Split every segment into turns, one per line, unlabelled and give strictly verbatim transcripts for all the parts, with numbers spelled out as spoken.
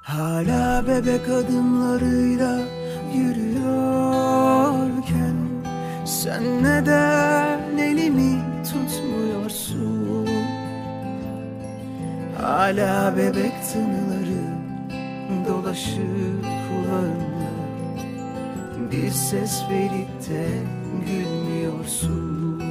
Hala bebek adımlarıyla yürüyorken sen neden elimi tutmuyorsun? Hala bebek tınıları dolaşır kulağımda, bir ses verip de gülmüyorsun.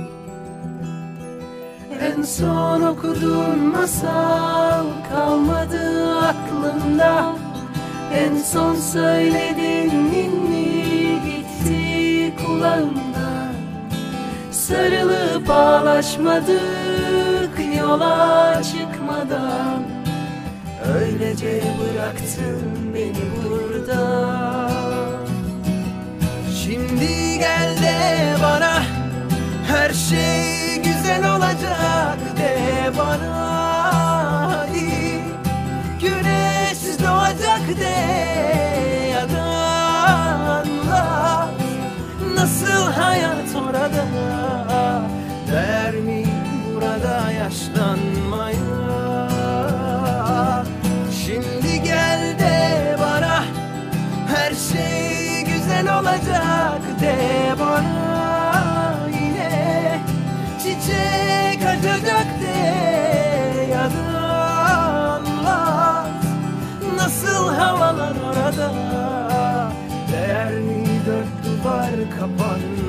En son okuduğun masal kalmadı aklımda. En son söylediğin ninni gitti kulağımda. Sarılıp ağlaşmadık yola çıkmadan, öylece bıraktın beni burada. Şimdi gel de bana, her şey güzel olacak de bana. Hadi güneş doğacak de, ya da anla nasıl hayat orada. Değer mi burada yaşlanmaya? Şimdi gel de bana, her şey güzel olacak de bana. Yine çiçek açacak de, ya da anlat nasıl havalar orada. Değer mi dört duvar kapanmaya?